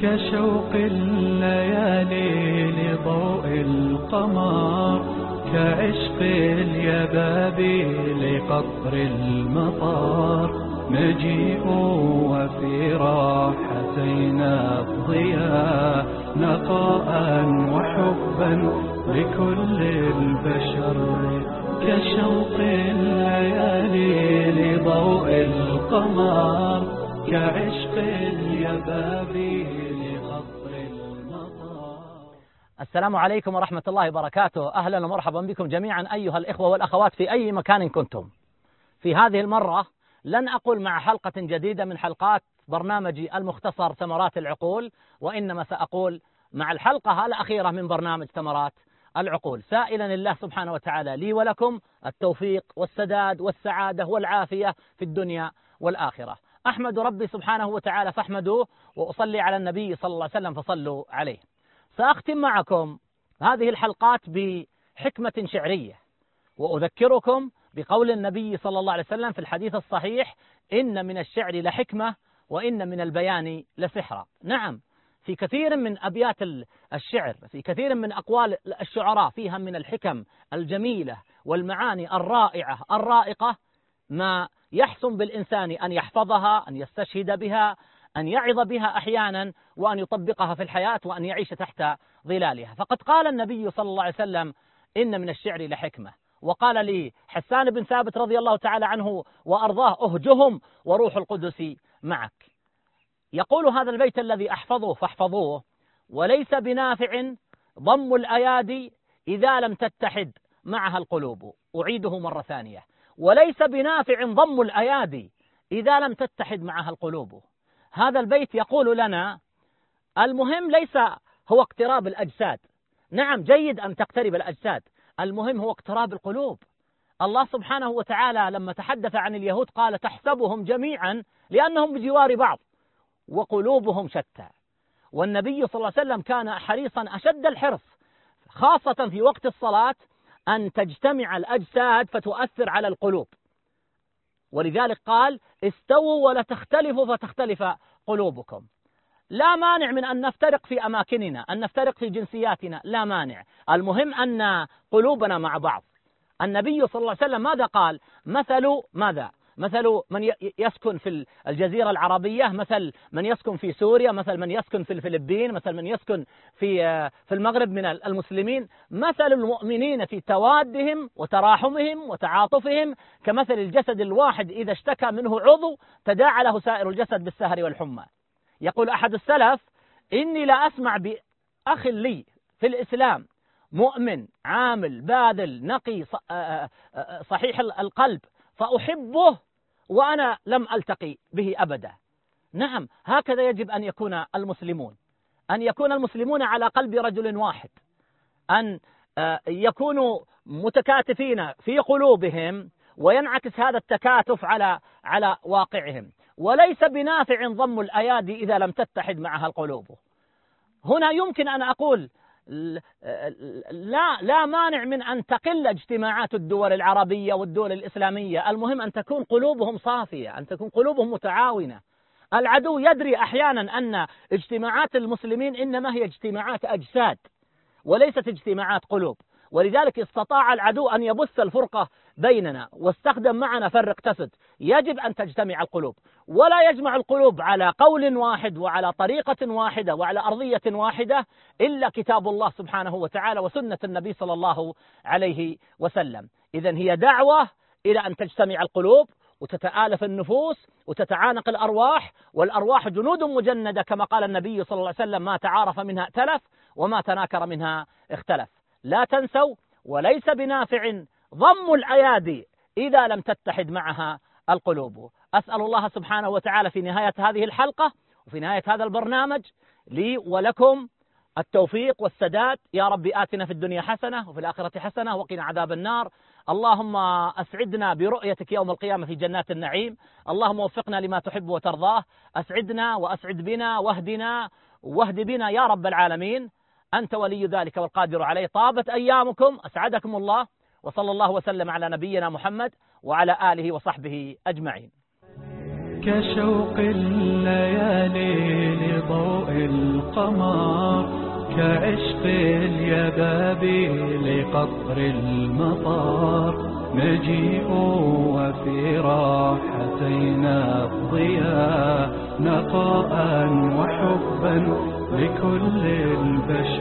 كشوق الليالي لضوء القمر، كعشق اليبابي لقطر المطار، مجيء وفي راحتينا الضياء، نقاء وحبا لكل البشر. كشوق الليالي لضوء القمر، كعشق اليبابي لقطر المطار. السلام عليكم ورحمة الله وبركاته. أهلا ومرحبا بكم جميعا أيها الإخوة والأخوات في أي مكان كنتم. في هذه المرة لن أقول مع حلقة جديدة من حلقات برنامجي المختصر ثمرات العقول، وإنما سأقول مع الحلقة الأخيرة من برنامج ثمرات العقول، سائلا الله سبحانه وتعالى لي ولكم التوفيق والسداد والسعادة والعافية في الدنيا والآخرة. أحمد ربي سبحانه وتعالى فاحمدوه، وأصلي على النبي صلى الله عليه وسلم فصلوا عليه. سأختم معكم هذه الحلقات بحكمة شعرية، وأذكركم بقول النبي صلى الله عليه وسلم في الحديث الصحيح: إن من الشعر لحكمة وإن من البيان لسحرا. نعم، في كثير من أبيات الشعر، في كثير من أقوال الشعراء فيها من الحكم الجميلة والمعاني الرائعة الرائقة ما يحسن بالإنسان أن يحفظها، أن يستشهد بها، أن يعظ بها أحيانا، وأن يطبقها في الحياة، وأن يعيش تحت ظلالها. فقد قال النبي صلى الله عليه وسلم: إن من الشعر لحكمة. وقال لي حسان بن ثابت رضي الله تعالى عنه وأرضاه: أهجهم وروح القدس معك. يقول هذا البيت الذي أحفظه فاحفظوه: وليس بنافع ضم الأيادي إذا لم تتحد معها القلوب. أعيده مرة ثانية: وليس بنافع ضم الأيادي إذا لم تتحد معها القلوب. هذا البيت يقول لنا المهم ليس هو اقتراب الأجساد، نعم جيد أن تقترب الأجساد، المهم هو اقتراب القلوب. الله سبحانه وتعالى لما تحدث عن اليهود قال: تحسبهم جميعا لأنهم بجوار بعض وقلوبهم شتى. والنبي صلى الله عليه وسلم كان حريصا أشد الحرص خاصة في وقت الصلاة أن تجتمع الأجساد فتؤثر على القلوب، ولذلك قال: استووا ولا تختلفوا فتختلف قلوبكم. لا مانع من أن نفترق في أماكننا، أن نفترق في جنسياتنا، لا مانع، المهم أن قلوبنا مع بعض. النبي صلى الله عليه وسلم ماذا قال؟ مثل من يسكن في الجزيرة العربية، مثل من يسكن في سوريا، مثل من يسكن في الفلبين، مثل من يسكن في المغرب من المسلمين. مثل المؤمنين في توادهم وتراحمهم وتعاطفهم كمثل الجسد الواحد إذا اشتكى منه عضو تداعى له سائر الجسد بالسهر والحمى. يقول أحد السلف: إني لا أسمع بأخ لي في الإسلام مؤمن عامل باذل نقي صحيح القلب فأحبه وأنا لم ألتقي به أبدا. نعم، هكذا يجب أن يكون المسلمون، أن يكون المسلمون على قلب رجل واحد، أن يكونوا متكاتفين في قلوبهم، وينعكس هذا التكاتف على واقعهم. وليس بنافع ضم الأيادي إذا لم تتحد معها القلوب. هنا يمكن أن أقول لا مانع من أن تقل اجتماعات الدول العربية والدول الإسلامية، المهم أن تكون قلوبهم صافية، أن تكون قلوبهم متعاونة. العدو يدري أحيانا أن اجتماعات المسلمين إنما هي اجتماعات أجساد وليست اجتماعات قلوب، ولذلك استطاع العدو أن يبث الفرقة بيننا واستخدم معنا فرق تسد. يجب أن تجتمع القلوب، ولا يجمع القلوب على قول واحد وعلى طريقة واحدة وعلى أرضية واحدة إلا كتاب الله سبحانه وتعالى وسنة النبي صلى الله عليه وسلم. إذن هي دعوة إلى أن تجتمع القلوب وتتآلف النفوس وتتعانق الأرواح، والأرواح جنود مجندة كما قال النبي صلى الله عليه وسلم: ما تعارف منها ائتلف وما تناكر منها اختلف. لا تنسوا: وليس بنافع ضم الأيادي إذا لم تتحد معها القلوب. أسأل الله سبحانه وتعالى في نهاية هذه الحلقة وفي نهاية هذا البرنامج لي ولكم التوفيق والسداد. يا رب آتنا في الدنيا حسنة وفي الآخرة حسنة وقنا عذاب النار. اللهم أسعدنا برؤيتك يوم القيامة في جنات النعيم. اللهم وفقنا لما تحب وترضاه. أسعدنا وأسعد بنا واهدنا واهد بنا يا رب العالمين. أنت ولي ذلك والقادر عليه. طابت أيامكم، أسعدكم الله، وصلى الله وسلم على نبينا محمد وعلى آله وصحبه أجمعين. كشوق الليالي لضوء القمر، كعشق اليبابي لقطر المطر. نجيء وفي راحتينا الضياء، نقاء وحبا لكل البشر.